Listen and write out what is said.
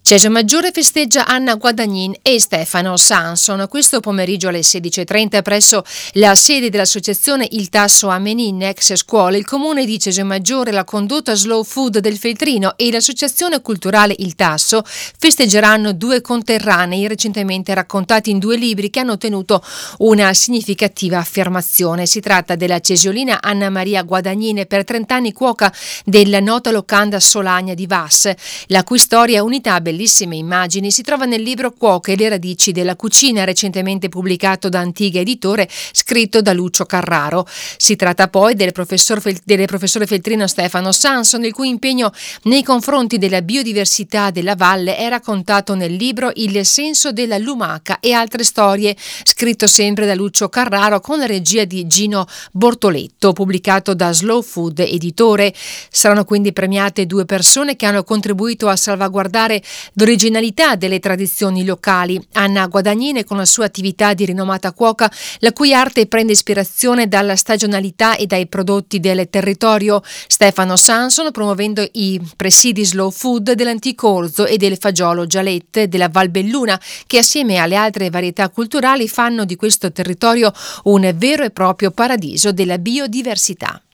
Cesio Maggiore festeggia Anna Guadagnin e Stefano Sanson. Questo pomeriggio alle 16:30 presso la sede dell'associazione Il Tasso a Menin, ex scuole, il comune di Cesio Maggiore, la condotta Slow Food del Feltrino e l'associazione culturale Il Tasso festeggeranno due conterranei recentemente raccontati in due libri che hanno ottenuto una significativa affermazione. Si tratta della cesiolina Anna Maria Guadagnin, per 30 anni cuoca della nota locanda Solagna di Vas, la cui storia, unità a bellissime immagini, si trova nel libro Cuoche e le radici della cucina, recentemente pubblicato da Antiga Editore, scritto da Lucio Carraro. Si tratta poi del professore feltrino Stefano Sanson, il cui impegno nei confronti della biodiversità della valle è raccontato nel libro Il senso della lumaca e altre storie, scritto sempre da Lucio Carraro con la regia di Gino Bortoletto, pubblicato da Slow Food Editore. Saranno quindi premiate due persone che hanno contribuito a salvaguardare l'originalità delle tradizioni locali. Anna Guadagnin, con la sua attività di rinomata cuoca, la cui arte prende ispirazione dalla stagionalità e dai prodotti del territorio. Stefano Sanson, promuovendo i presidi slow food dell'antico orzo e del fagiolo gialette della Val Belluna, che assieme alle altre varietà culturali fanno di questo territorio un vero e proprio paradiso della biodiversità.